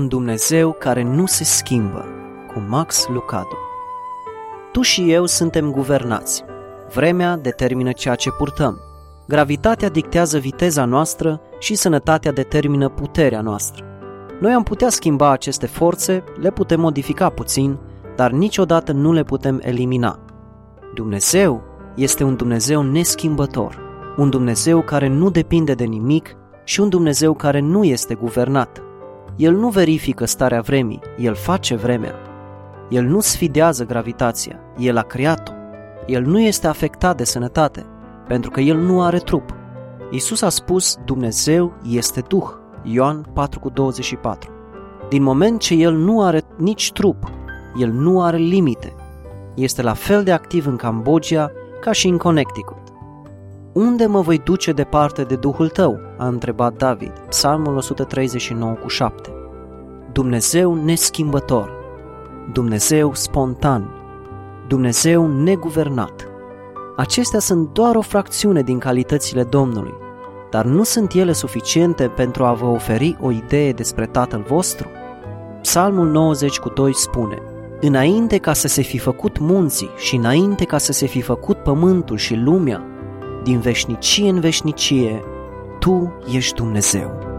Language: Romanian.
un Dumnezeu care nu se schimbă, cu Max Lucado. Tu și eu suntem guvernați. Vremea determină ceea ce purtăm. Gravitatea dictează viteza noastră și sănătatea determină puterea noastră. Noi am putea schimba aceste forțe, le putem modifica puțin, dar niciodată nu le putem elimina. Dumnezeu este un Dumnezeu neschimbător, un Dumnezeu care nu depinde de nimic și un Dumnezeu care nu este guvernat. El nu verifică starea vremii, El face vremea. El nu sfidează gravitația, El a creat-o. El nu este afectat de sănătate, pentru că El nu are trup. Iisus a spus, Dumnezeu este Duh, Ioan 4,24. Din moment ce El nu are nici trup, El nu are limite. Este la fel de activ în Cambodgia ca și în Connecticut. Unde mă voi duce departe de Duhul tău? A întrebat David, Psalmul 139,7. Dumnezeu neschimbător, Dumnezeu spontan, Dumnezeu neguvernat. Acestea sunt doar o fracțiune din calitățile Domnului, dar nu sunt ele suficiente pentru a vă oferi o idee despre Tatăl vostru? Psalmul 90,2 spune: Înainte ca să se fi făcut munții și înainte ca să se fi făcut pământul și lumea, din veșnicie în veșnicie, Tu ești Dumnezeu.